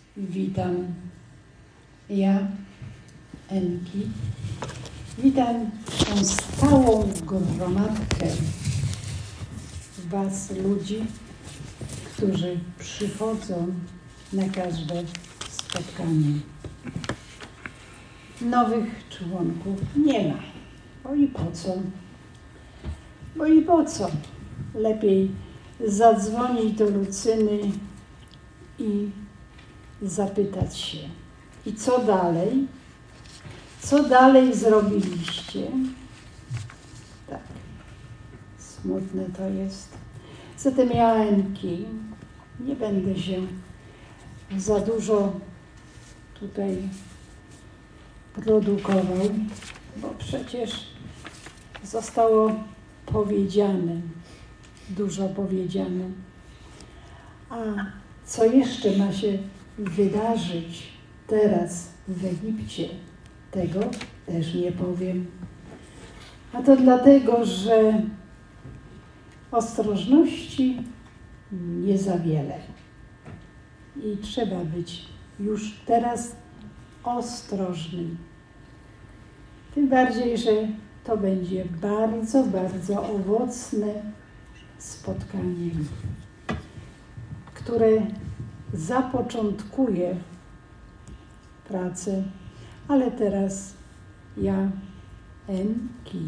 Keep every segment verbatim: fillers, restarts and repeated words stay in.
Witam. Ja, Enki, witam tą stałą gromadkę was, ludzi, którzy przychodzą na każde spotkanie. Nowych członków nie ma. Bo i po co? Bo i po co? Lepiej zadzwonić do Lucyny i zapytać się. I co dalej? Co dalej zrobiliście? Tak, smutne to jest. Zatem ja, Enki, nie będę się za dużo tutaj produkował, bo przecież zostało powiedziane, dużo powiedziane. A co jeszcze ma się wydarzyć teraz w Egipcie, tego też nie powiem. A to dlatego, że ostrożności nie za wiele. I trzeba być już teraz ostrożnym. Tym bardziej, że to będzie bardzo, bardzo owocne spotkanie, które zapoczątkuje pracę, ale teraz ja, Enki,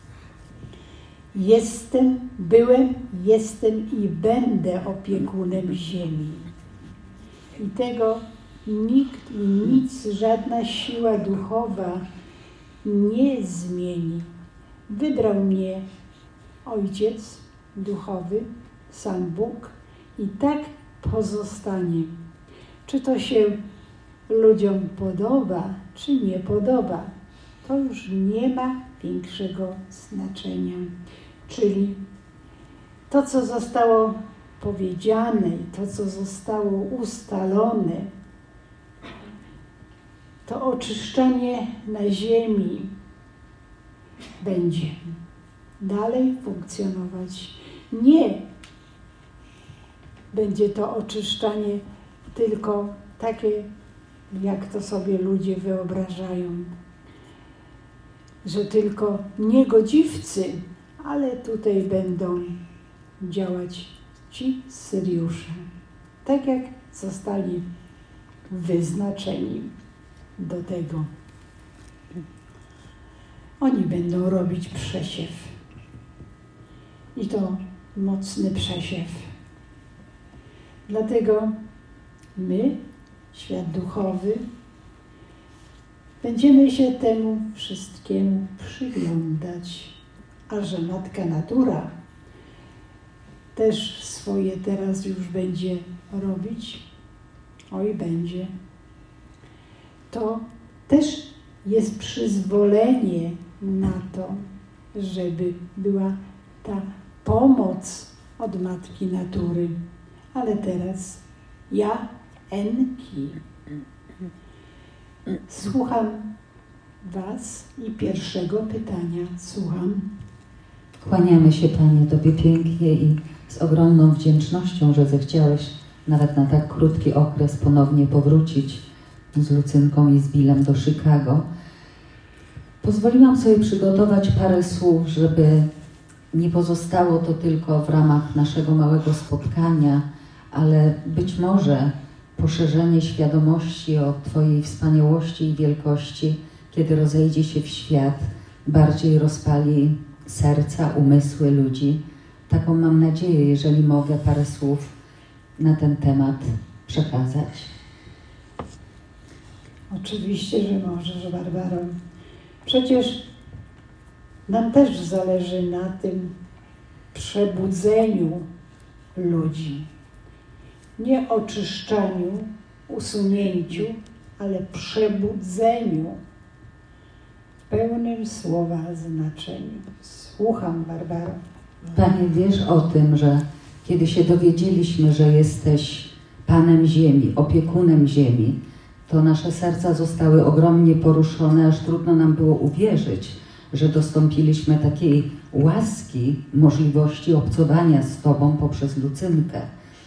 jestem, byłem, jestem i będę opiekunem ziemi. I tego nikt i nic, żadna siła duchowa nie zmieni. Wybrał mnie Ojciec duchowy, sam Bóg, i tak pozostanie. Czy to się ludziom podoba, czy nie podoba, to już nie ma większego znaczenia. Czyli to, co zostało powiedziane i to, co zostało ustalone, to oczyszczanie na ziemi będzie dalej funkcjonować. Nie będzie to oczyszczanie tylko takie, jak to sobie ludzie wyobrażają, że tylko niegodziwcy, ale tutaj będą działać ci Syriusze, tak jak zostali wyznaczeni do tego. Oni będą robić przesiew. I to mocny przesiew. Dlatego my, świat duchowy, będziemy się temu wszystkiemu przyglądać. A że Matka Natura też swoje teraz już będzie robić, oj będzie, to też jest przyzwolenie na to, żeby była ta pomoc od Matki Natury. Ale teraz ja, Enki, słucham was i pierwszego pytania słucham. Kłaniamy się, Panie, Tobie pięknie i z ogromną wdzięcznością, że zechciałeś nawet na tak krótki okres ponownie powrócić z Lucynką i z Billem do Chicago. Pozwoliłam sobie przygotować parę słów, żeby nie pozostało to tylko w ramach naszego małego spotkania, ale być może poszerzenie świadomości o Twojej wspaniałości i wielkości, kiedy rozejdzie się w świat, bardziej rozpali serca, umysły ludzi. Taką mam nadzieję, jeżeli mogę parę słów na ten temat przekazać. Oczywiście, że możesz, Barbaro. Przecież nam też zależy na tym przebudzeniu ludzi. Nie oczyszczaniu, usunięciu, ale przebudzeniu w pełnym słowa znaczeniu. Słucham, Barbaro. Panie, wiesz o tym, że kiedy się dowiedzieliśmy, że jesteś Panem Ziemi, opiekunem Ziemi, to nasze serca zostały ogromnie poruszone, aż trudno nam było uwierzyć, że dostąpiliśmy takiej łaski, możliwości obcowania z Tobą poprzez Lucynkę.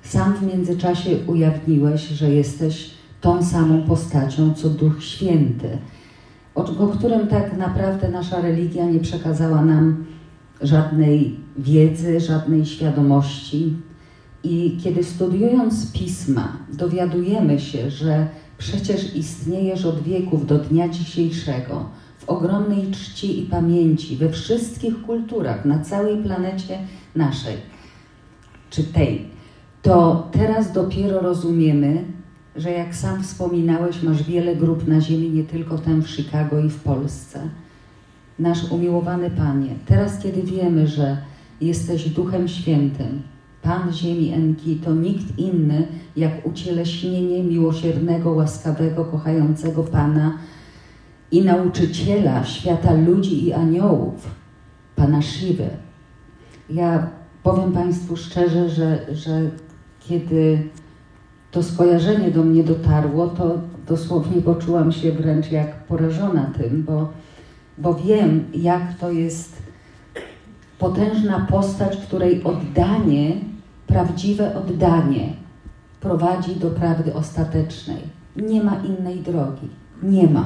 Sam w międzyczasie ujawniłeś, że jesteś tą samą postacią, co Duch Święty, o, o którym tak naprawdę nasza religia nie przekazała nam żadnej wiedzy, żadnej świadomości. I kiedy studiując Pisma, dowiadujemy się, że przecież istniejesz od wieków do dnia dzisiejszego, w ogromnej czci i pamięci, we wszystkich kulturach, na całej planecie naszej, czy tej, to teraz dopiero rozumiemy, że jak sam wspominałeś, masz wiele grup na ziemi, nie tylko ten w Chicago i w Polsce. Nasz umiłowany Panie, teraz kiedy wiemy, że jesteś Duchem Świętym, Pan ziemi Enki, to nikt inny jak ucieleśnienie miłosiernego, łaskawego, kochającego Pana i nauczyciela świata ludzi i aniołów, Pana Siwy. Ja powiem Państwu szczerze, że, że kiedy to skojarzenie do mnie dotarło, to dosłownie poczułam się wręcz jak porażona tym, bo, bo wiem, jak to jest potężna postać, której oddanie, prawdziwe oddanie prowadzi do prawdy ostatecznej. Nie ma innej drogi. Nie ma.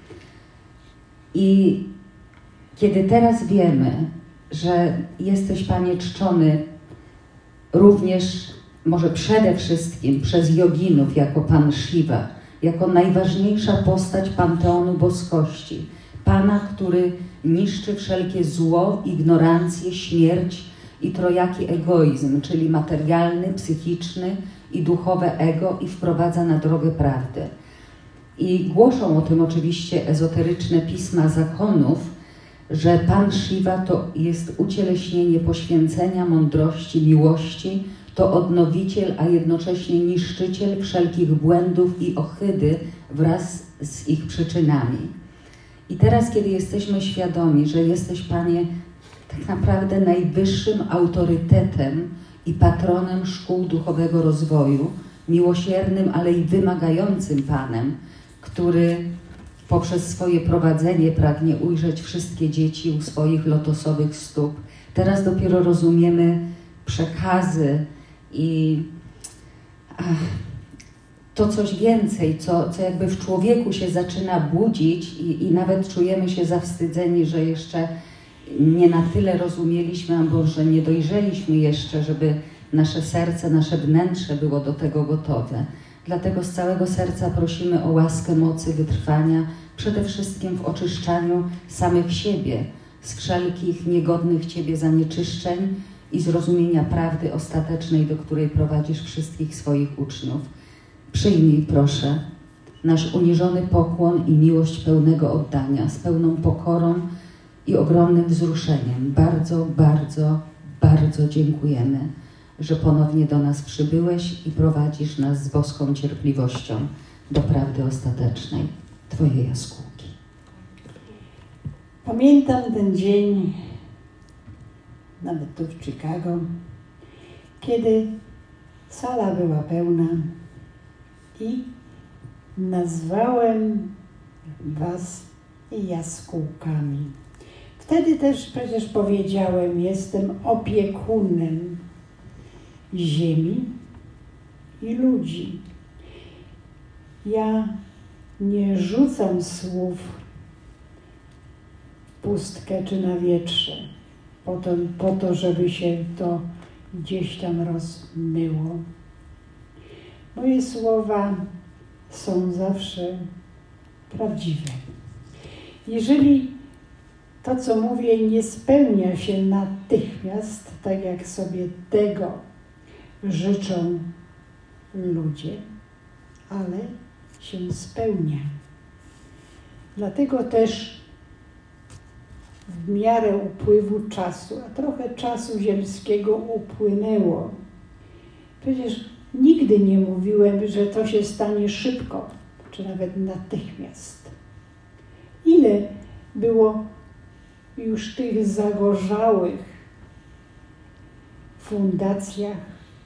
I kiedy teraz wiemy, że jesteś, Panie, czczony również, może przede wszystkim przez joginów jako Pan Shiva, jako najważniejsza postać panteonu boskości, Pana, który niszczy wszelkie zło, ignorancję, śmierć i trojaki egoizm, czyli materialny, psychiczny i duchowe ego i wprowadza na drogę prawdy. I głoszą o tym oczywiście ezoteryczne pisma zakonów, że Pan Shiva to jest ucieleśnienie poświęcenia, mądrości, miłości, to odnowiciel, a jednocześnie niszczyciel wszelkich błędów i ohydy wraz z ich przyczynami. I teraz, kiedy jesteśmy świadomi, że jesteś, Panie, tak naprawdę najwyższym autorytetem i patronem szkół duchowego rozwoju, miłosiernym, ale i wymagającym Panem, który poprzez swoje prowadzenie pragnie ujrzeć wszystkie dzieci u swoich lotosowych stóp. Teraz dopiero rozumiemy przekazy i ach, to coś więcej, co, co jakby w człowieku się zaczyna budzić i, i nawet czujemy się zawstydzeni, że jeszcze nie na tyle rozumieliśmy, albo że nie dojrzeliśmy jeszcze, żeby nasze serce, nasze wnętrze było do tego gotowe. Dlatego z całego serca prosimy o łaskę mocy wytrwania, przede wszystkim w oczyszczaniu samych siebie z wszelkich niegodnych Ciebie zanieczyszczeń i zrozumienia prawdy ostatecznej, do której prowadzisz wszystkich swoich uczniów. Przyjmij, proszę, nasz uniżony pokłon i miłość pełnego oddania, z pełną pokorą i ogromnym wzruszeniem. Bardzo, bardzo, bardzo dziękujemy, że ponownie do nas przybyłeś i prowadzisz nas z boską cierpliwością do prawdy ostatecznej. Twoje jaskółki. Pamiętam ten dzień, nawet tu w Chicago, kiedy sala była pełna i nazwałem was jaskółkami. Wtedy też przecież powiedziałem, jestem opiekunem ziemi i ludzi. Ja nie rzucam słów w pustkę czy na wietrze, po to, po to, żeby się to gdzieś tam rozmyło. Moje słowa są zawsze prawdziwe. Jeżeli to, co mówię, nie spełnia się natychmiast, tak jak sobie tego życzą ludzie, ale się spełnia. Dlatego też w miarę upływu czasu, a trochę czasu ziemskiego upłynęło. Przecież nigdy nie mówiłem, że to się stanie szybko, czy nawet natychmiast. Ile było już tych zagorzałych fundacjach,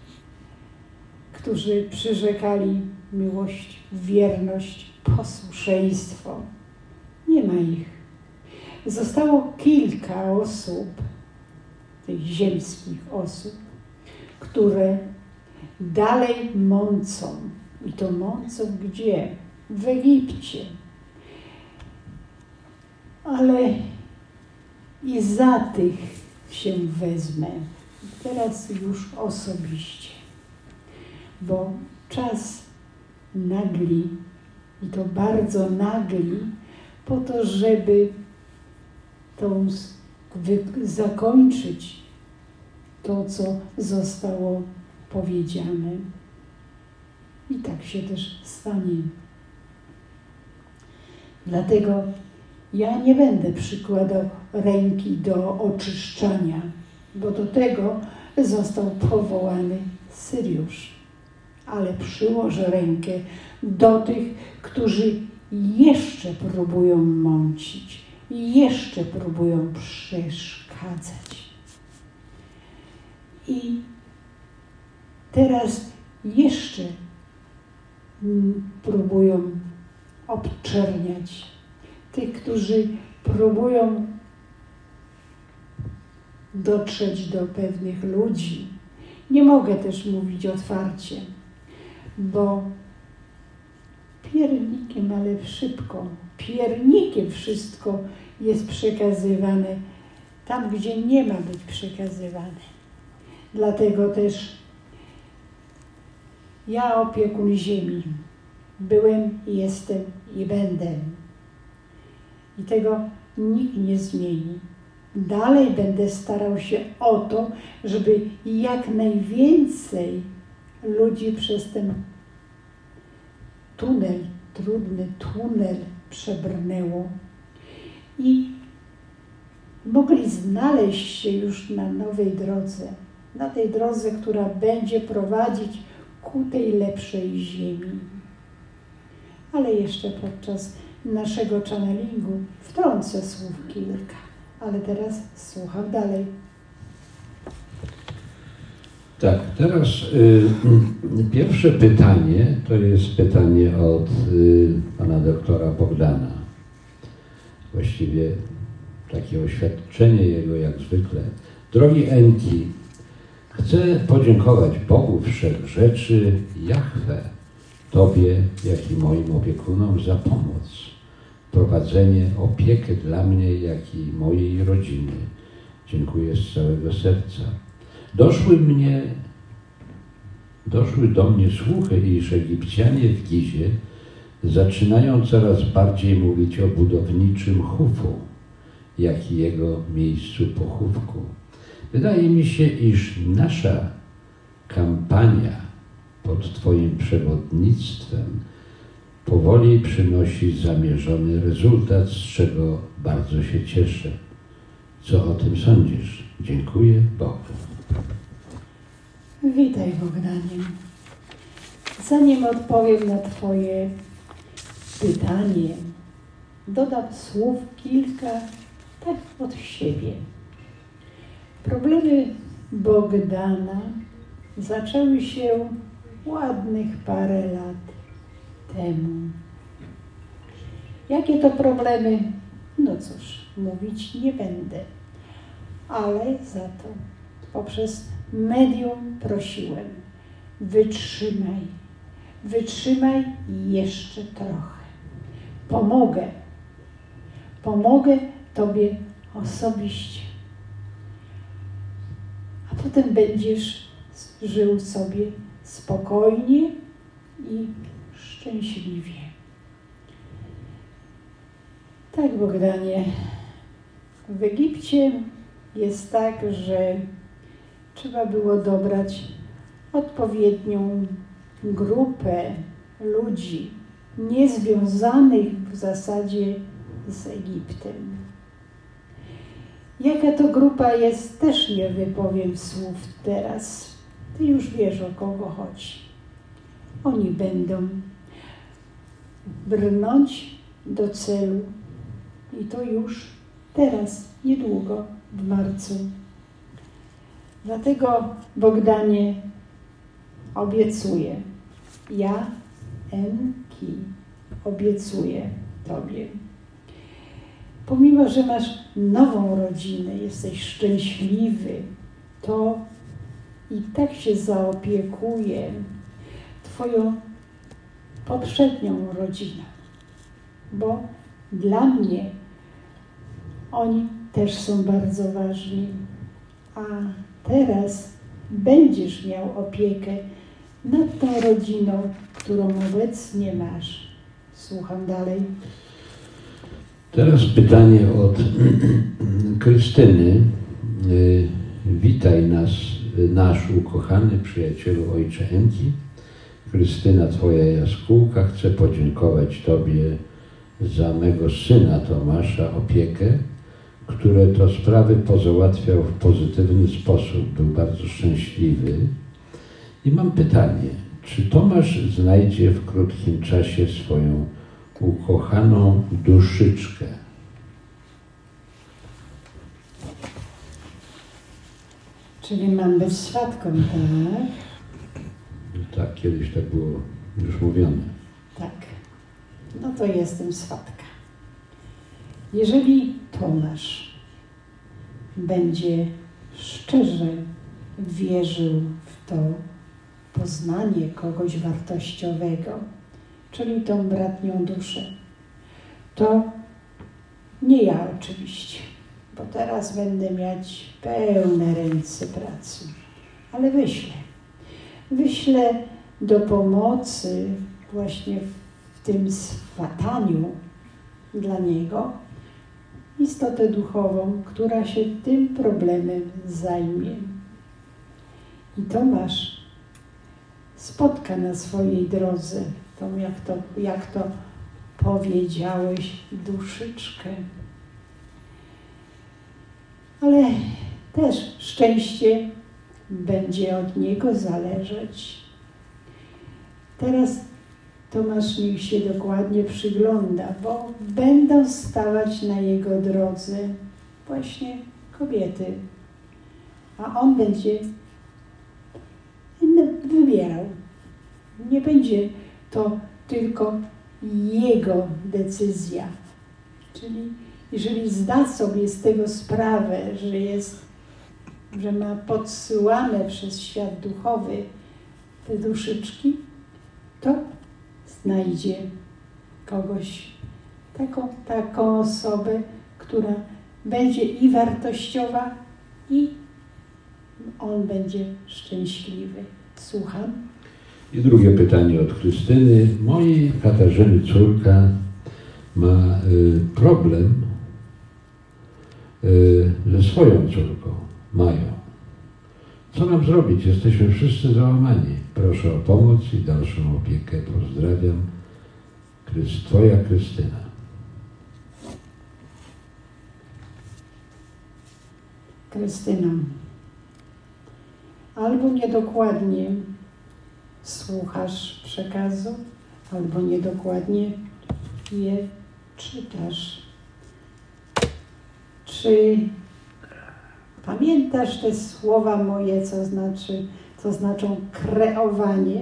którzy przyrzekali miłość, wierność, posłuszeństwo. Nie ma ich. Zostało kilka osób, tych ziemskich osób, które dalej mącą. I to mącą gdzie? W Egipcie. Ale i za tych się wezmę. Teraz już osobiście. Bo czas nagli, i to bardzo nagli, po to, żeby tą zakończyć to, co zostało powiedziane. I tak się też stanie. Dlatego ja nie będę przykładał ręki do oczyszczania, bo do tego został powołany Syriusz. Ale przyłożę rękę do tych, którzy jeszcze próbują mącić, jeszcze próbują przeszkadzać. I teraz jeszcze próbują obczerniać tych, którzy próbują dotrzeć do pewnych ludzi. Nie mogę też mówić otwarcie, bo piernikiem, ale szybko, piernikiem wszystko jest przekazywane tam, gdzie nie ma być przekazywane. Dlatego też ja, opiekun ziemi, byłem, jestem i będę. I tego nikt nie zmieni. Dalej będę starał się o to, żeby jak najwięcej ludzi przez ten tunel, trudny tunel przebrnęło i mogli znaleźć się już na nowej drodze, na tej drodze, która będzie prowadzić ku tej lepszej ziemi. Ale jeszcze podczas naszego channelingu wtrącę słów kilka, ale teraz słucham dalej. Tak, teraz y, pierwsze pytanie to jest pytanie od y, pana doktora Bogdana. Właściwie takie oświadczenie jego jak zwykle. Drogi Enki, chcę podziękować Bogu Wszechrzeczy, Jahwe, Tobie, jak i moim opiekunom za pomoc, prowadzenie, opiekę dla mnie, jak i mojej rodziny. Dziękuję z całego serca. Doszły mnie, doszły do mnie słuchy, iż Egipcjanie w Gizie zaczynają coraz bardziej mówić o budowniczym Chufu, jak i jego miejscu pochówku. Wydaje mi się, iż nasza kampania pod Twoim przewodnictwem powoli przynosi zamierzony rezultat, z czego bardzo się cieszę. Co o tym sądzisz? Dziękuję Bogu. Witaj, Bogdanie. Zanim odpowiem na Twoje pytanie, dodam słów kilka tak od siebie. Problemy Bogdana zaczęły się ładnych parę lat temu. Jakie to problemy? No cóż, mówić nie będę, ale za to poprzez medium prosiłem: wytrzymaj, wytrzymaj jeszcze trochę. Pomogę, pomogę Tobie osobiście. A potem będziesz żył sobie spokojnie i szczęśliwie. Tak, Bogdanie, w Egipcie jest tak, że trzeba było dobrać odpowiednią grupę ludzi niezwiązanych w zasadzie z Egiptem. Jaka to grupa jest, też nie wypowiem słów teraz. Ty już wiesz, o kogo chodzi. Oni będą brnąć do celu i to już teraz, niedługo, w marcu. Dlatego, Bogdanie, obiecuję, ja, Enki, obiecuję Tobie. Pomimo, że masz nową rodzinę, jesteś szczęśliwy, to i tak się zaopiekuje Twoją poprzednią rodziną, bo dla mnie oni też są bardzo ważni, a teraz będziesz miał opiekę nad tą rodziną, którą obecnie masz. Słucham dalej. Teraz pytanie od Krystyny. Witaj nas, nasz ukochany przyjacielu ojcze Enki. Krystyna, Twoja jaskółka, chcę podziękować Tobie za mego syna Tomasza opiekę, które to sprawy pozałatwiał w pozytywny sposób. Był bardzo szczęśliwy. I mam pytanie, czy Tomasz znajdzie w krótkim czasie swoją ukochaną duszyczkę? Czyli mam być swatką, tak? Tak, kiedyś tak było już mówione. Tak. No to jestem swatka. Jeżeli Tomasz będzie szczerze wierzył w to poznanie kogoś wartościowego, czyli tą bratnią duszę, to nie ja oczywiście, bo teraz będę mieć pełne ręce pracy, ale wyślę. Wyślę do pomocy właśnie w tym swataniu dla niego istotę duchową, która się tym problemem zajmie. I Tomasz spotka na swojej drodze tą, jak to, jak to powiedziałeś, duszyczkę. Ale też szczęście będzie od niego zależeć. Teraz Tomasz niech się dokładnie przygląda, bo będą stawać na jego drodze właśnie kobiety, a on będzie wybierał. Nie będzie to tylko jego decyzja. Czyli jeżeli zda sobie z tego sprawę, że jest, że ma podsyłane przez świat duchowy te duszyczki, to znajdzie kogoś, taką, taką osobę, która będzie i wartościowa, i on będzie szczęśliwy. Słucham. I drugie pytanie od Krystyny. Mojej Katarzyny córka ma y, problem y, ze swoją córką, Mają. Co nam zrobić? Jesteśmy wszyscy załamani. Proszę o pomoc i dalszą opiekę. Pozdrawiam. Krys- Twoja Krystyna. Krystyna, albo niedokładnie słuchasz przekazu, albo niedokładnie je czytasz. Czy pamiętasz te słowa moje, co znaczy, co znaczą kreowanie?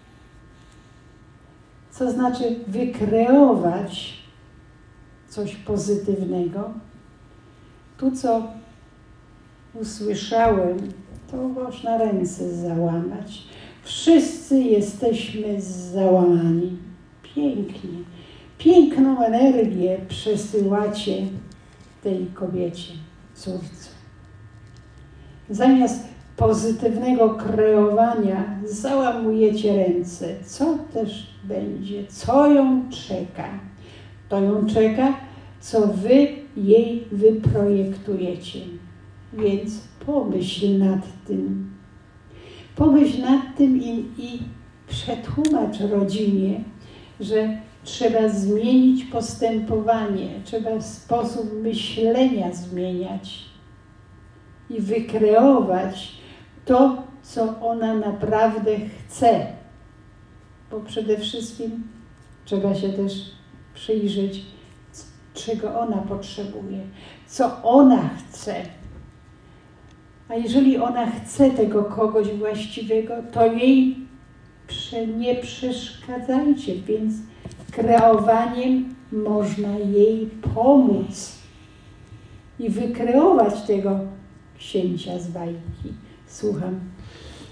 Co znaczy wykreować coś pozytywnego? Tu, co usłyszałem, to można ręce załamać. Wszyscy jesteśmy załamani. Pięknie. Piękną energię przesyłacie tej kobiecie, córce. Zamiast pozytywnego kreowania załamujecie ręce. Co też będzie? Co ją czeka? To ją czeka, co wy jej wyprojektujecie. Więc pomyśl nad tym. Pomyśl nad tym i, i przetłumacz rodzinie, że trzeba zmienić postępowanie, trzeba sposób myślenia zmieniać i wykreować to, co ona naprawdę chce. Bo przede wszystkim trzeba się też przyjrzeć, czego ona potrzebuje, co ona chce. A jeżeli ona chce tego kogoś właściwego, to jej nie przeszkadzajcie, więc kreowaniem można jej pomóc i wykreować tego księcia z bajki. Słucham.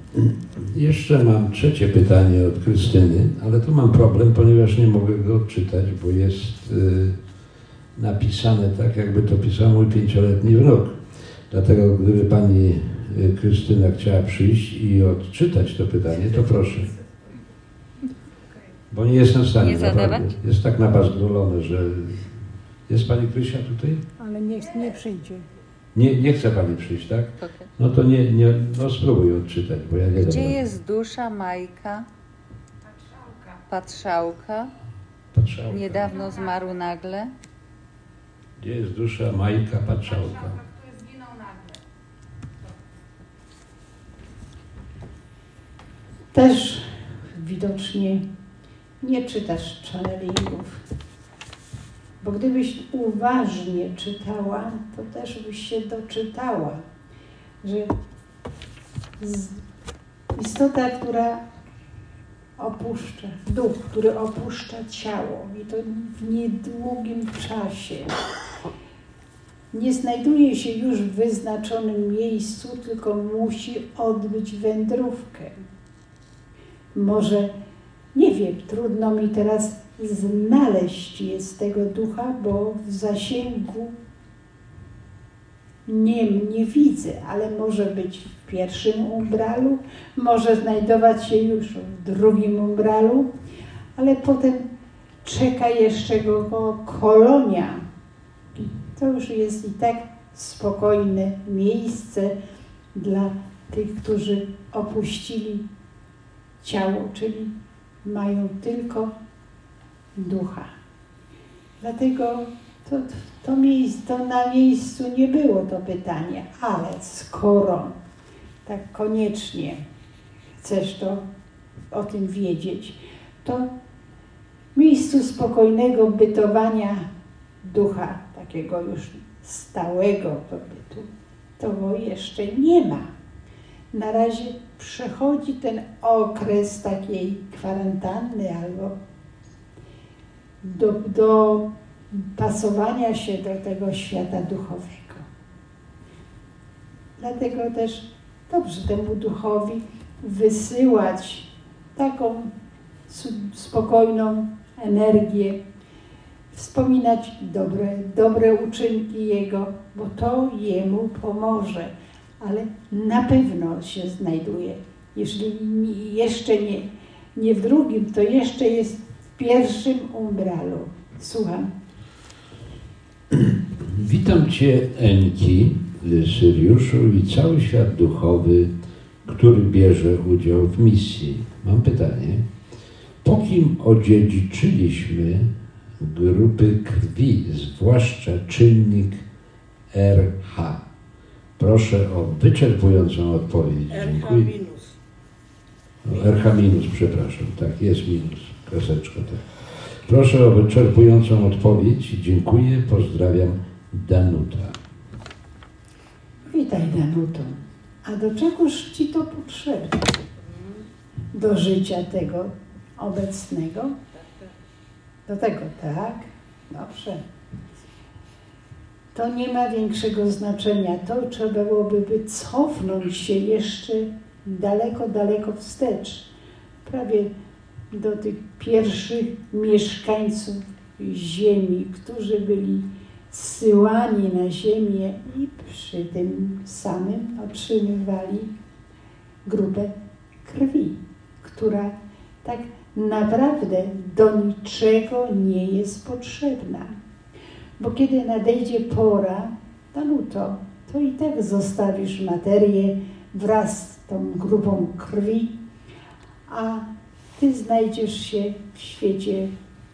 Jeszcze mam trzecie pytanie od Krystyny, ale tu mam problem, ponieważ nie mogę go odczytać, bo jest y, napisane tak, jakby to pisał mój pięcioletni wnuk. Dlatego gdyby pani y, Krystyna chciała przyjść i odczytać to pytanie, to proszę. Bo nie jestem w stanie, nie zadawać? Jest tak nabazgrolone, że... Jest pani Krysia tutaj? Ale niech nie przyjdzie. Nie, nie chce pani przyjść, tak? Okay. No to nie, nie, no spróbuj odczytać, bo ja nie Gdzie dam. jest dusza Majka? Patrzałka. Patrzałka. Patrzałka. Niedawno zmarł nagle. Gdzie jest dusza Majka Patrzałka? Który zginął nagle. Też widocznie nie czytasz channelingów. Bo gdybyś uważnie czytała, to też byś się doczytała, że istota, która opuszcza, duch, który opuszcza ciało i to w niedługim czasie, nie znajduje się już w wyznaczonym miejscu, tylko musi odbyć wędrówkę. Może, nie wiem, trudno mi teraz znaleźć jest tego ducha, bo w zasięgu nie, nie widzę, ale może być w pierwszym umbralu, może znajdować się już w drugim umbralu, ale potem czeka jeszcze go, go kolonia. I to już jest i tak spokojne miejsce dla tych, którzy opuścili ciało, czyli mają tylko ducha. Dlatego to, to, miejsce, to na miejscu nie było to pytanie, ale skoro tak koniecznie chcesz to o tym wiedzieć, to w miejscu spokojnego bytowania ducha, takiego już stałego pobytu, to jeszcze nie ma. Na razie przechodzi ten okres takiej kwarantanny albo do, do pasowania się do tego świata duchowego. Dlatego też dobrze temu duchowi wysyłać taką spokojną energię, wspominać dobre, dobre uczynki Jego, bo to Jemu pomoże, ale na pewno się znajduje. Jeżeli jeszcze nie, nie w drugim, to jeszcze jest w pierwszym umbralu. Słucham. Witam Cię, Enki, Syriuszu i cały świat duchowy, który bierze udział w misji. Mam pytanie. Po kim odziedziczyliśmy grupy krwi, zwłaszcza czynnik R H? Proszę o wyczerpującą odpowiedź. Dziękuję. R H minus. No, R H minus, przepraszam. Tak, jest minus. Kreseczka, tak. Proszę o wyczerpującą odpowiedź. Dziękuję. Pozdrawiam. Danuta. Witaj, Danuto. A do czegoż Ci to potrzebne? Do życia tego obecnego? Do tego, tak? Dobrze. To nie ma większego znaczenia. To trzeba byłoby by cofnąć się jeszcze daleko, daleko wstecz. Prawie do tych pierwszych mieszkańców ziemi, którzy byli zsyłani na ziemię i przy tym samym otrzymywali grupę krwi, która tak naprawdę do niczego nie jest potrzebna. Bo kiedy nadejdzie pora, Danuto, to i tak zostawisz materię wraz z tą grupą krwi, a Ty znajdziesz się w świecie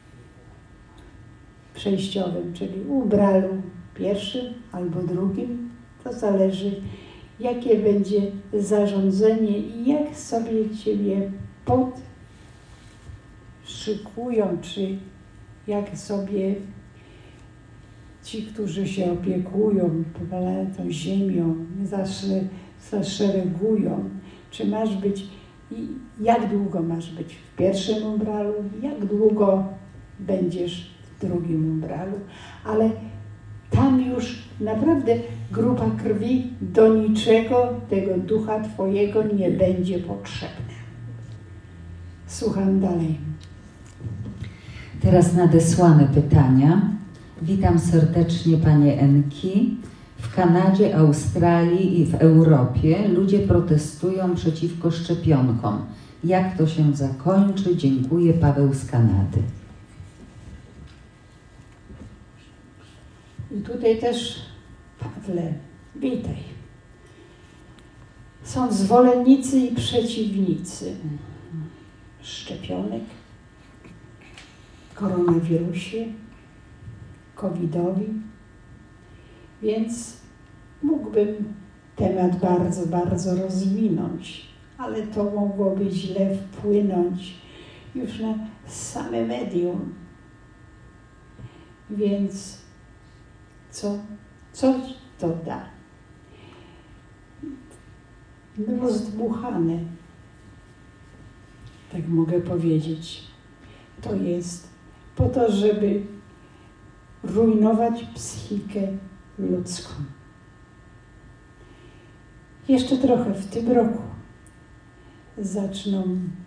przejściowym, czyli umbralu pierwszym albo drugim. To zależy, jakie będzie zarządzenie i jak sobie Ciebie podszykują, czy jak sobie ci, którzy się opiekują tą ziemią, zaszeregują, czy masz być, i jak długo masz być w pierwszym umbralu, jak długo będziesz w drugim umbralu. Ale tam już naprawdę grupa krwi do niczego tego ducha Twojego nie będzie potrzebna. Słucham dalej. Teraz nadesłane pytania. Witam serdecznie Panie Enki. W Kanadzie, Australii i w Europie ludzie protestują przeciwko szczepionkom. Jak to się zakończy? Dziękuję, Paweł z Kanady. I tutaj też, Pawle, witaj. Są zwolennicy i przeciwnicy szczepionek, koronawirusie, covidowi, więc mógłbym temat bardzo, bardzo rozwinąć, ale to mogłoby źle wpłynąć już na same medium. Więc co, co to da? Rozdmuchane, tak mogę powiedzieć. To jest po to, żeby rujnować psychikę ludzką. Jeszcze trochę w tym roku zaczną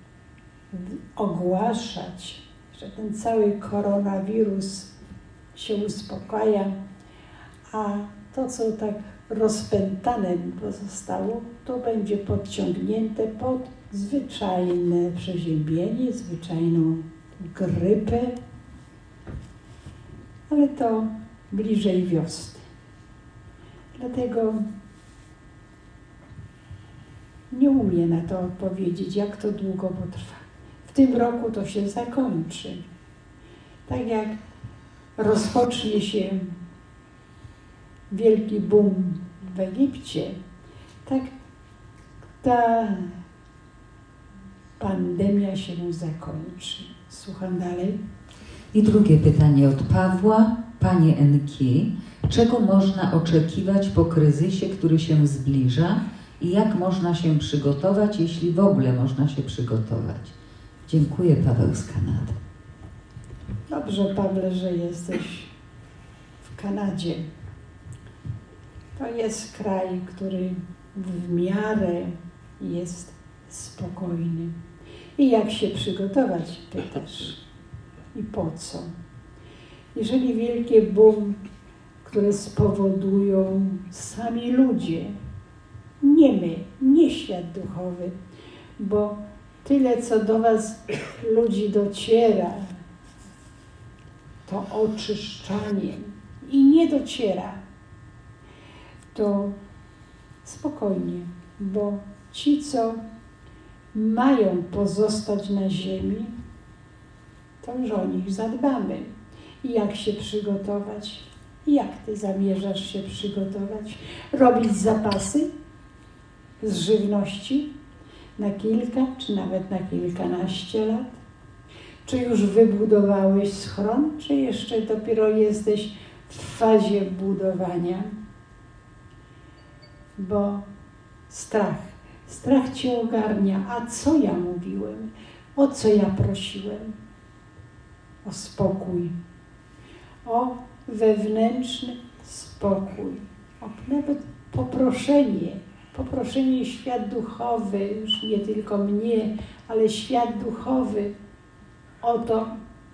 ogłaszać, że ten cały koronawirus się uspokaja, a to, co tak rozpętane pozostało, to będzie podciągnięte pod zwyczajne przeziębienie, zwyczajną grypę, ale to bliżej wiosny. Dlatego nie umiem na to odpowiedzieć, jak to długo potrwa. W tym roku to się zakończy. Tak jak rozpocznie się wielki boom w Egipcie, tak ta pandemia się zakończy. Słucham dalej. I drugie pytanie od Pawła. Panie Enki, czego można oczekiwać po kryzysie, który się zbliża i jak można się przygotować, jeśli w ogóle można się przygotować? Dziękuję, Paweł z Kanady. Dobrze, Pawle, że jesteś w Kanadzie. To jest kraj, który w miarę jest spokojny. I jak się przygotować, pytasz? I po co? Jeżeli wielkie boom, które spowodują sami ludzie, nie my, nie świat duchowy, bo tyle, co do was ludzi dociera, to oczyszczanie i nie dociera, to spokojnie, bo ci, co mają pozostać na ziemi, to już o nich zadbamy. I jak się przygotować? Jak ty zamierzasz się przygotować? Robić zapasy z żywności na kilka, czy nawet na kilkanaście lat? Czy już wybudowałeś schron, czy jeszcze dopiero jesteś w fazie budowania? Bo strach, strach cię ogarnia. A co ja mówiłem? O co ja prosiłem? O spokój, o wewnętrzny spokój, o nawet poproszenie, poproszenie świat duchowy, już nie tylko mnie, ale świat duchowy o to,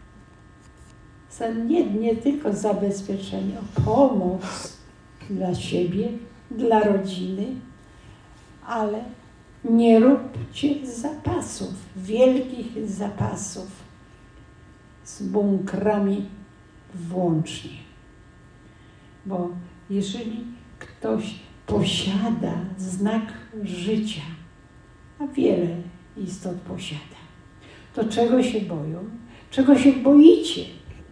nie, nie tylko zabezpieczenie, o pomoc dla siebie, dla rodziny, ale nie róbcie zapasów, wielkich zapasów, z bunkrami włącznie. Bo jeżeli ktoś posiada znak życia, a wiele istot posiada, to czego się boją? Czego się boicie?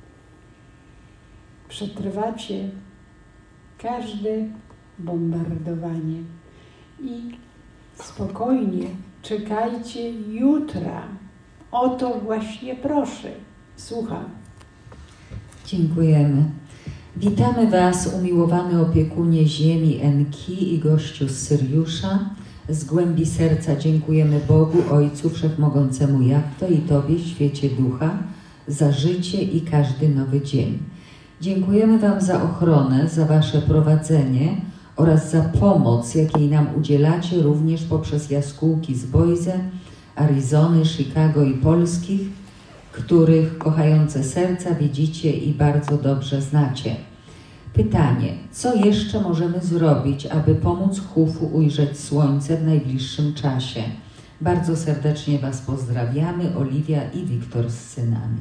Przetrwacie każde bombardowanie i spokojnie czekajcie jutra. O to właśnie proszę. Słucham. Dziękujemy. Witamy Was, umiłowany opiekunie ziemi Enki i gościu z Syriusza. Z głębi serca dziękujemy Bogu, Ojcu Wszechmogącemu Jahwe i Tobie, świecie ducha, za życie i każdy nowy dzień. Dziękujemy Wam za ochronę, za Wasze prowadzenie oraz za pomoc, jakiej nam udzielacie również poprzez jaskółki z Boise, Arizony, Chicago i Polskich, których kochające serca widzicie i bardzo dobrze znacie. Pytanie, co jeszcze możemy zrobić, aby pomóc Hufu ujrzeć słońce w najbliższym czasie? Bardzo serdecznie Was pozdrawiamy, Oliwia i Wiktor z synami.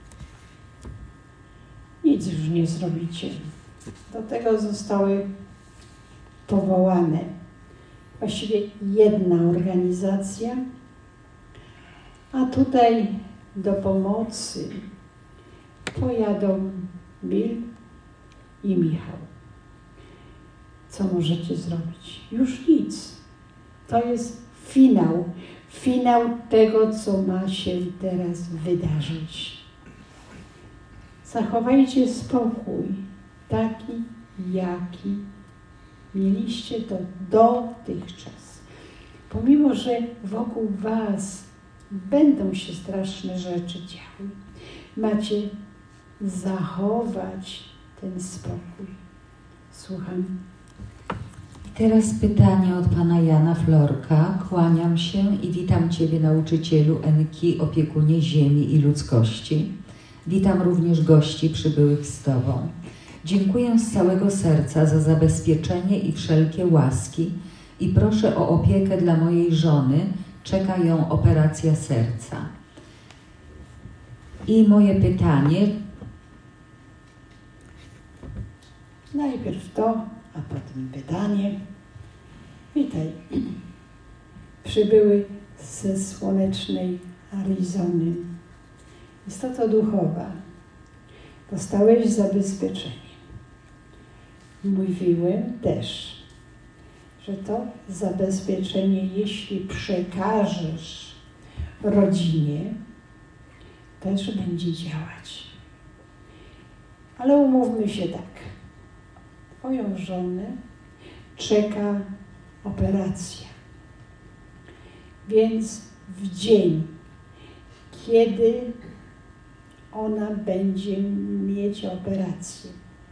Nic już nie zrobicie. Do tego zostały powołane właściwie jedna organizacja, a tutaj do pomocy pojadą Bill i Michał. Co możecie zrobić? Już nic. To jest finał. Finał tego, co ma się teraz wydarzyć. Zachowajcie spokój, taki, jaki mieliście to dotychczas. Pomimo, że wokół Was będą się straszne rzeczy działy, macie zachować ten spokój. Słucham. Teraz pytanie od pana Jana Florka. Kłaniam się i witam Ciebie, nauczycielu Enki, opiekunie ziemi i ludzkości. Witam również gości przybyłych z Tobą. Dziękuję z całego serca za zabezpieczenie i wszelkie łaski i proszę o opiekę dla mojej żony. Czeka ją operacja serca. I moje pytanie. Najpierw to, a potem pytanie. Witaj. Przybyły ze słonecznej Arizony. Istota duchowa. Dostałeś zabezpieczenie. Mówiłem też, że to zabezpieczenie, jeśli przekażesz rodzinie, też będzie działać. Ale umówmy się tak. Twoją żonę czeka operacja. Więc w dzień, kiedy ona będzie mieć operację,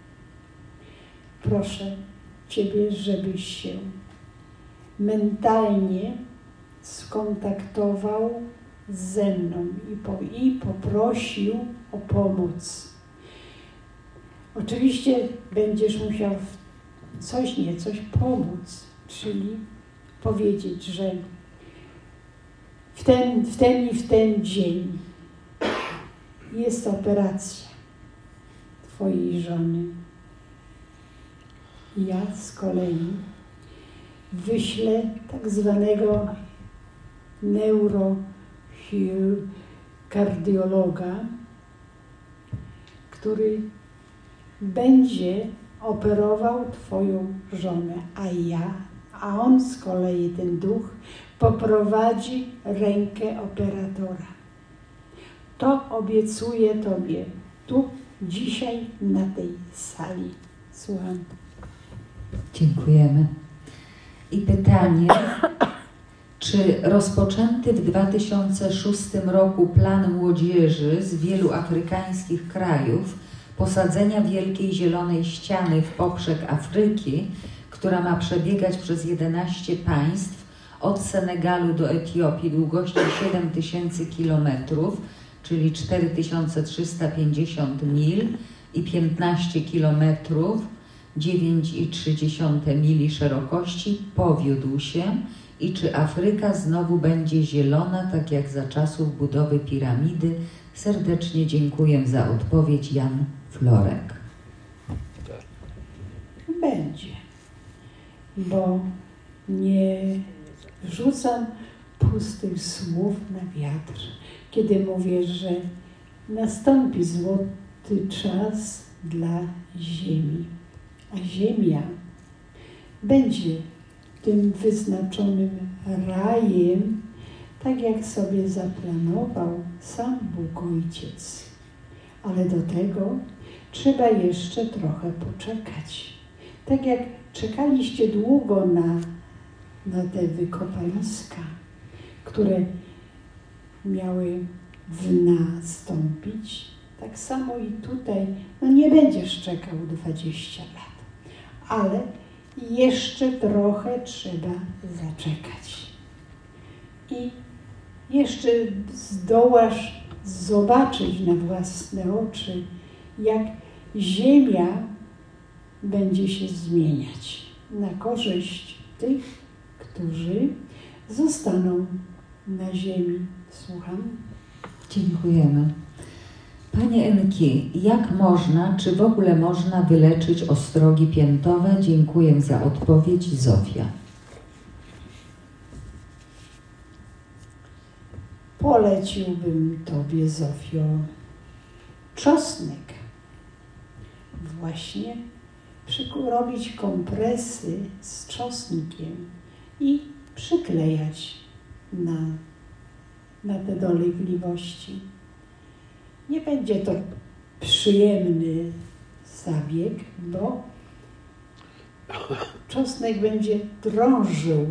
proszę Ciebie, żebyś się mentalnie skontaktował ze mną i, po, i poprosił o pomoc. Oczywiście będziesz musiał coś nie coś pomóc, czyli powiedzieć, że w ten, w ten i w ten dzień jest operacja Twojej żony. Ja z kolei wyślę tak zwanego neurokardiologa, który będzie operował Twoją żonę, a ja, a on z kolei, ten duch, poprowadzi rękę operatora. To obiecuję Tobie tu, dzisiaj, na tej sali. Słucham. Dziękujemy. I pytanie, czy rozpoczęty w dwa tysiące szóstym roku plan młodzieży z wielu afrykańskich krajów posadzenia wielkiej zielonej ściany w poprzek Afryki, która ma przebiegać przez jedenaście państw, od Senegalu do Etiopii, długością siedem tysięcy kilometrów, czyli cztery tysiące trzysta pięćdziesiąt mil i piętnaście kilometrów, dziewięć przecinek trzy mili szerokości, powiódł się i czy Afryka znowu będzie zielona, tak jak za czasów budowy piramidy? Serdecznie dziękuję za odpowiedź, Jan Florek. Będzie, bo nie rzucam pustych słów na wiatr, kiedy mówię, że nastąpi złoty czas dla ziemi, a ziemia będzie tym wyznaczonym rajem, tak jak sobie zaplanował sam Bóg Ojciec. Ale do tego trzeba jeszcze trochę poczekać. Tak jak czekaliście długo na, na te wykopaliska, które miały nastąpić, Tak samo i tutaj, no nie będziesz czekał dwadzieścia lat, ale jeszcze trochę trzeba zaczekać. I jeszcze zdołasz zobaczyć na własne oczy, jak ziemia będzie się zmieniać na korzyść tych, którzy zostaną na ziemi. Słucham. Dziękujemy. Panie Enki, jak można, czy w ogóle można wyleczyć ostrogi piętowe? Dziękuję za odpowiedź. Zofia. Poleciłbym Tobie, Zofio, czosnek. Właśnie robić kompresy z czosnkiem i przyklejać na, na te dolegliwości. Nie będzie to przyjemny zabieg, bo czosnek będzie drążył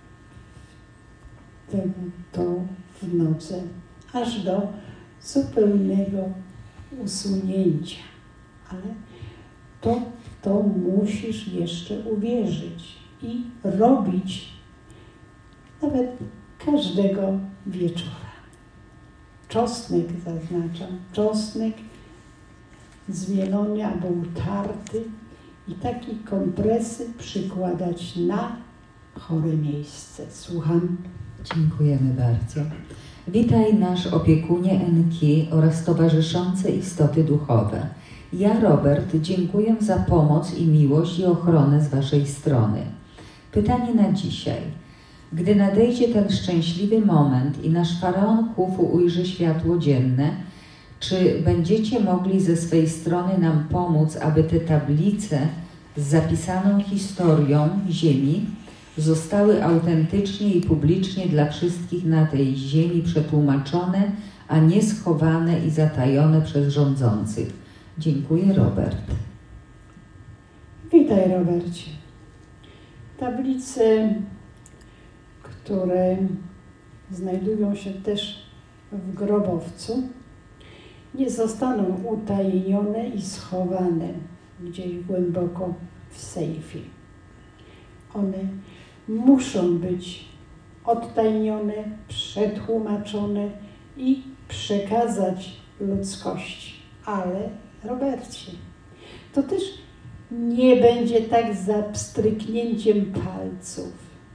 ten, to w nocy, aż do zupełnego usunięcia. Ale to, to musisz jeszcze uwierzyć i robić nawet każdego wieczora. Czosnek zaznaczam, czosnek zmielony albo utarty i takie kompresy przykładać na chore miejsce. Słucham. Dziękujemy bardzo. Witaj nasz opiekunie Enki oraz towarzyszące istoty duchowe. Ja, Robert, dziękuję za pomoc i miłość i ochronę z Waszej strony. Pytanie na dzisiaj. Gdy nadejdzie ten szczęśliwy moment i nasz faraon Khufu ujrzy światło dzienne, czy będziecie mogli ze swej strony nam pomóc, aby te tablice z zapisaną historią Ziemi zostały autentycznie i publicznie dla wszystkich na tej ziemi przetłumaczone, a nie schowane i zatajone przez rządzących? Dziękuję, Robert. Witaj, Robercie. Tablice, które znajdują się też w grobowcu, nie zostaną utajnione i schowane gdzieś głęboko w sejfie. One muszą być odtajnione, przetłumaczone i przekazać ludzkości. Ale, Robercie, to też nie będzie tak za pstryknięciem palców.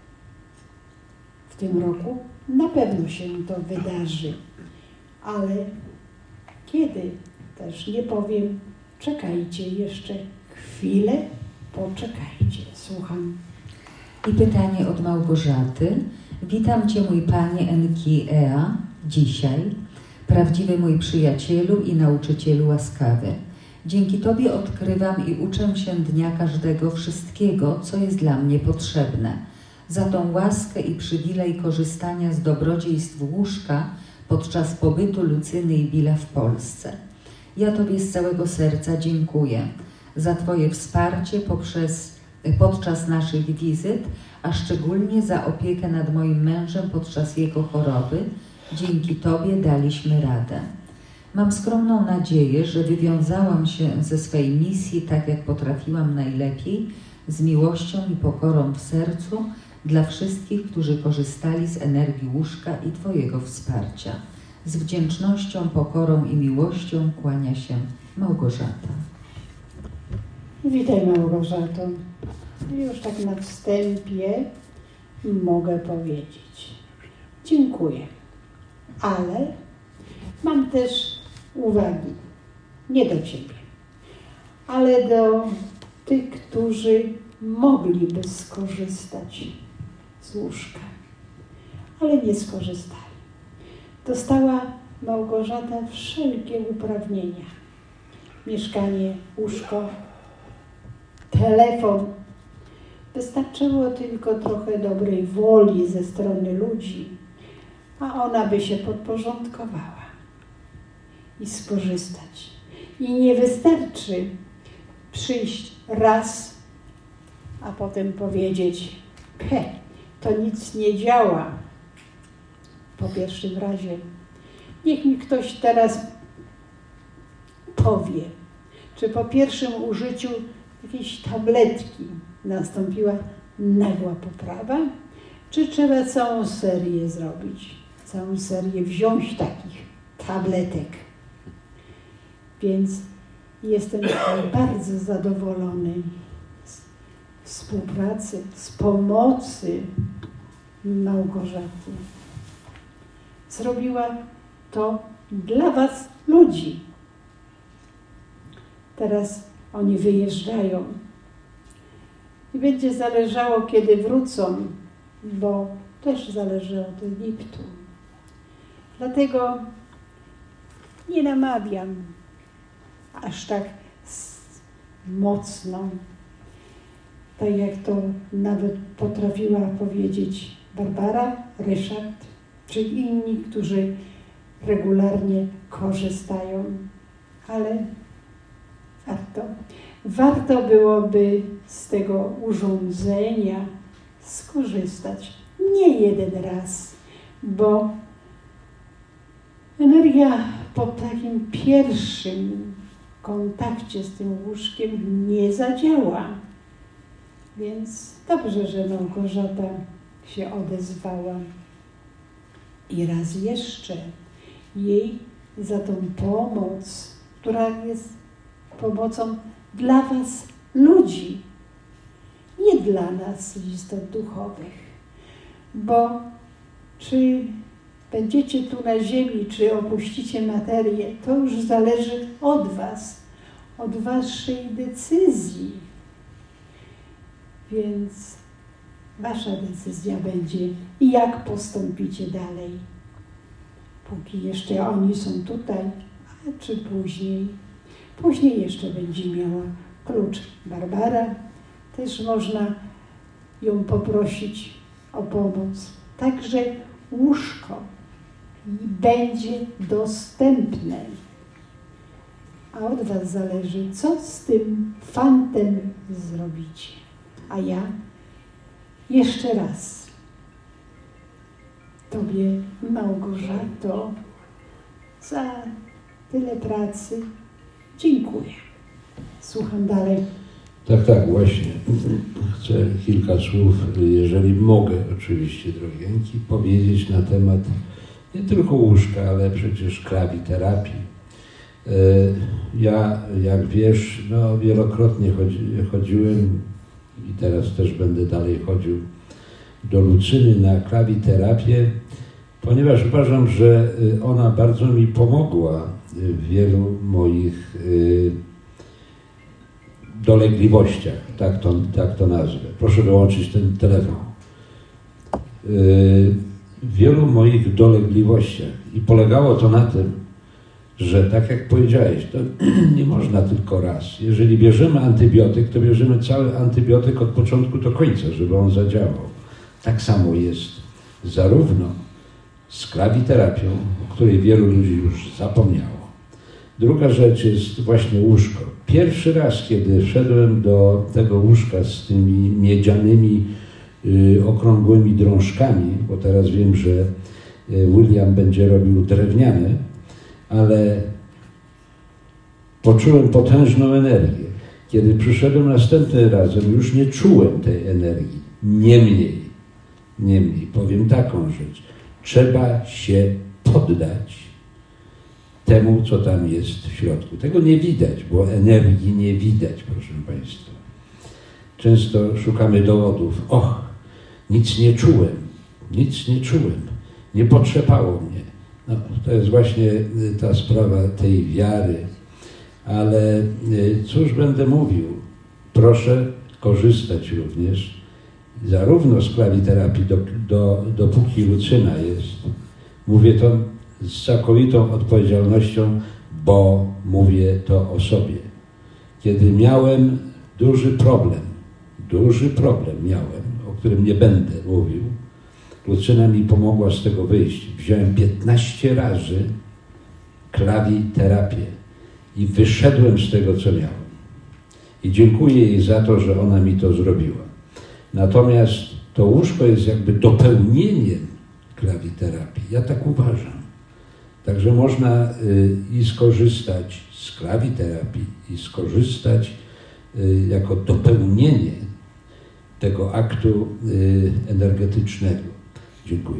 W tym roku na pewno się to wydarzy, ale kiedy też nie powiem, czekajcie jeszcze chwilę, poczekajcie. Słucham. I pytanie od Małgorzaty. Witam Cię, mój Panie Enki Ea, dzisiaj, prawdziwy mój przyjacielu i nauczycielu łaskawy. Dzięki Tobie odkrywam i uczę się dnia każdego wszystkiego, co jest dla mnie potrzebne. Za tą łaskę i przywilej korzystania z dobrodziejstw łóżka podczas pobytu Lucyny i Billa w Polsce. Ja Tobie z całego serca dziękuję za Twoje wsparcie poprzez, podczas naszych wizyt, a szczególnie za opiekę nad moim mężem podczas jego choroby. Dzięki Tobie daliśmy radę. Mam skromną nadzieję, że wywiązałam się ze swej misji tak, jak potrafiłam najlepiej, z miłością i pokorą w sercu dla wszystkich, którzy korzystali z energii łóżka i Twojego wsparcia. Z wdzięcznością, pokorą i miłością kłania się Małgorzata. Witaj, Małgorzato. Już tak na wstępie mogę powiedzieć. Dziękuję, ale mam też uwagi, nie do Ciebie, ale do tych, którzy mogliby skorzystać z łóżka, ale nie skorzystali. Dostała Małgorzata wszelkie uprawnienia. Mieszkanie, łóżko, telefon. Wystarczyło tylko trochę dobrej woli ze strony ludzi, a ona by się podporządkowała i skorzystać. I nie wystarczy przyjść raz, a potem powiedzieć, he, to nic nie działa. Po pierwszym razie, niech mi ktoś teraz powie, czy po pierwszym użyciu jakiejś tabletki nastąpiła nagła poprawa, czy trzeba całą serię zrobić, całą serię wziąć takich tabletek. Więc jestem bardzo zadowolony z współpracy, z pomocy Małgorzaty. Zrobiła to dla was, ludzi. Teraz oni wyjeżdżają i będzie zależało, kiedy wrócą, bo też zależy od Egiptu. Dlatego nie namawiam aż tak mocno, tak jak to nawet potrafiła powiedzieć Barbara, Ryszard, czy inni, którzy regularnie korzystają, ale warto. Warto byłoby z tego urządzenia skorzystać nie jeden raz, bo energia po takim pierwszym kontakcie z tym łóżkiem nie zadziała. Więc dobrze, że Małgorzata się odezwała. I raz jeszcze jej za tą pomoc, która jest pomocą dla was, ludzi, nie dla nas, istot duchowych. Bo czy będziecie tu na ziemi, czy opuścicie materię, to już zależy od was, od waszej decyzji. Więc wasza decyzja będzie, jak postąpicie dalej. Póki jeszcze oni są tutaj, a czy później. Później jeszcze będzie miała klucz Barbara. Też można ją poprosić o pomoc. Także łóżko będzie dostępne. A od was zależy, co z tym fantem zrobicie. A ja jeszcze raz Tobie, Małgorzato, za tyle pracy dziękuję. Słucham dalej. Tak, tak, właśnie. Chcę kilka słów, jeżeli mogę oczywiście, drogienki, powiedzieć na temat nie tylko łóżka, ale przecież klawiterapii. Ja, jak wiesz, no, wielokrotnie chodzi, chodziłem i teraz też będę dalej chodził do Lucyny na klawiterapię, ponieważ uważam, że ona bardzo mi pomogła w wielu moich dolegliwościach, tak to, tak to nazwę. Proszę wyłączyć ten telefon. W wielu moich dolegliwościach i polegało to na tym, że tak jak powiedziałeś, to nie można tylko raz. Jeżeli bierzemy antybiotyk, to bierzemy cały antybiotyk od początku do końca, żeby on zadziałał. Tak samo jest zarówno z klawiterapią, o której wielu ludzi już zapomniało. Druga rzecz jest właśnie łóżko. Pierwszy raz, kiedy wszedłem do tego łóżka z tymi miedzianymi, y, okrągłymi drążkami, bo teraz wiem, że y, William będzie robił drewniane, ale poczułem potężną energię. Kiedy przyszedłem następnym razem, już nie czułem tej energii. Niemniej, niemniej, powiem taką rzecz. Trzeba się poddać temu, co tam jest w środku. Tego nie widać, bo energii nie widać, proszę Państwa. Często szukamy dowodów. Och, nic nie czułem, nic nie czułem, nie potrzepało mnie. No, to jest właśnie ta sprawa tej wiary. Ale cóż będę mówił? Proszę korzystać również zarówno z klawiterapii, do, do, dopóki Lucyna jest. Mówię to z całkowitą odpowiedzialnością, bo mówię to o sobie. Kiedy miałem duży problem, duży problem miałem, o którym nie będę mówił, Lucyna mi pomogła z tego wyjść. Wziąłem piętnaście razy klawiterapię i wyszedłem z tego, co miałem. I dziękuję jej za to, że ona mi to zrobiła. Natomiast to łóżko jest jakby dopełnieniem klawiterapii. Ja tak uważam. Także można y, i skorzystać z krawiterapii, i skorzystać y, jako dopełnienie tego aktu y, energetycznego. Dziękuję.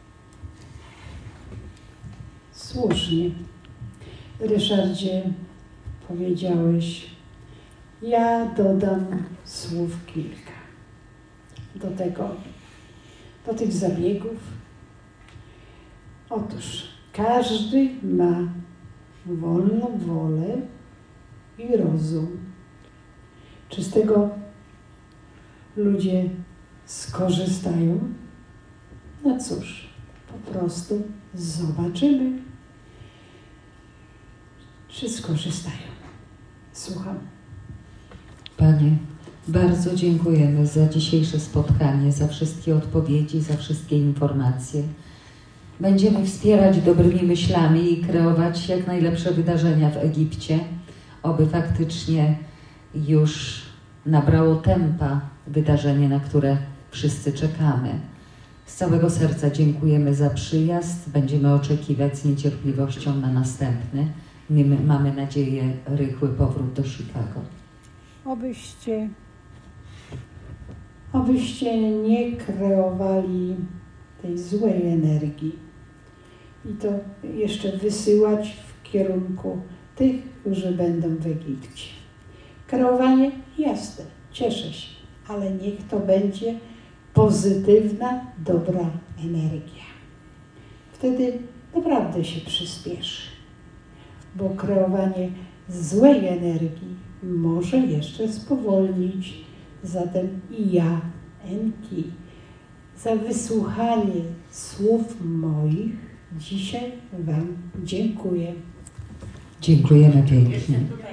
Słusznie. Ryszardzie, powiedziałeś, ja dodam słów kilka do tego, do tych zabiegów. Otóż każdy ma wolną wolę i rozum. Czy z tego ludzie skorzystają? No cóż, po prostu zobaczymy, czy skorzystają. Słucham. Panie, bardzo dziękujemy za dzisiejsze spotkanie, za wszystkie odpowiedzi, za wszystkie informacje. Będziemy wspierać dobrymi myślami i kreować jak najlepsze wydarzenia w Egipcie, oby faktycznie już nabrało tempa wydarzenie, na które wszyscy czekamy. Z całego serca dziękujemy za przyjazd. Będziemy oczekiwać z niecierpliwością na następny. My mamy nadzieję rychły powrót do Chicago. Obyście, obyście nie kreowali tej złej energii i to jeszcze wysyłać w kierunku tych, którzy będą w Egipcie. Kreowanie jasne, cieszę się, ale niech to będzie pozytywna, dobra energia. Wtedy naprawdę się przyspieszy, bo kreowanie złej energii może jeszcze spowolnić. Zatem i ja, Enki, za wysłuchanie słów moich dzisiaj Wam dziękuję. Dziękujemy pięknie.